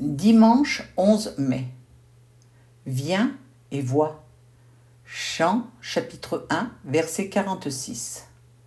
Dimanche 11 mai. Viens et vois. Chant, chapitre 1, verset 46.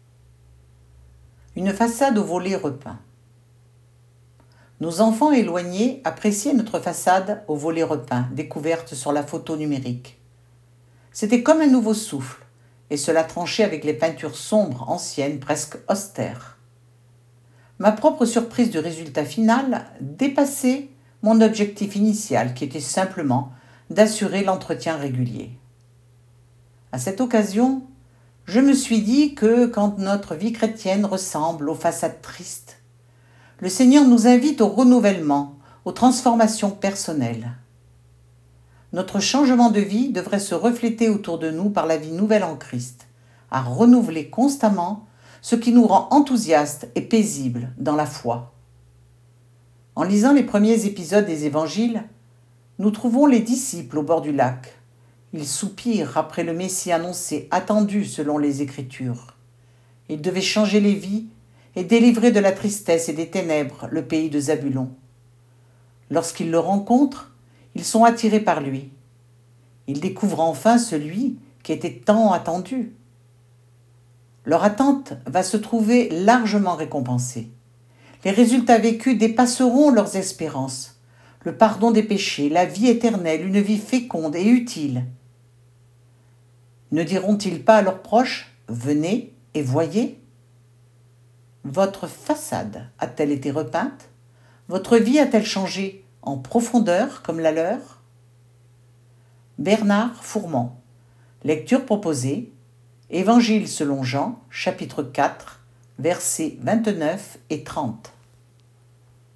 Une façade au volet repeint. Nos enfants éloignés appréciaient notre façade au volet repeint, découverte sur la photo numérique. C'était comme un nouveau souffle, et cela tranchait avec les peintures sombres, anciennes, presque austères. Ma propre surprise du résultat final dépassait mon objectif initial, qui était simplement d'assurer l'entretien régulier. À cette occasion, je me suis dit que quand notre vie chrétienne ressemble aux façades tristes, le Seigneur nous invite au renouvellement, aux transformations personnelles. Notre changement de vie devrait se refléter autour de nous par la vie nouvelle en Christ, à renouveler constamment ce qui nous rend enthousiastes et paisibles dans la foi. En lisant les premiers épisodes des Évangiles, nous trouvons les disciples au bord du lac. Ils soupirent après le Messie annoncé, attendu selon les Écritures. Il devait changer les vies et délivrer de la tristesse et des ténèbres le pays de Zabulon. Lorsqu'ils le rencontrent, ils sont attirés par lui. Ils découvrent enfin celui qui était tant attendu. Leur attente va se trouver largement récompensée. Les résultats vécus dépasseront leurs espérances. Le pardon des péchés, la vie éternelle, une vie féconde et utile. Ne diront-ils pas à leurs proches « Venez et voyez » ? Votre façade a-t-elle été repeinte ? Votre vie a-t-elle changé en profondeur comme la leur ? Bernard Fourmont. Lecture proposée. Évangile selon Jean, chapitre 4, versets 29 et 30.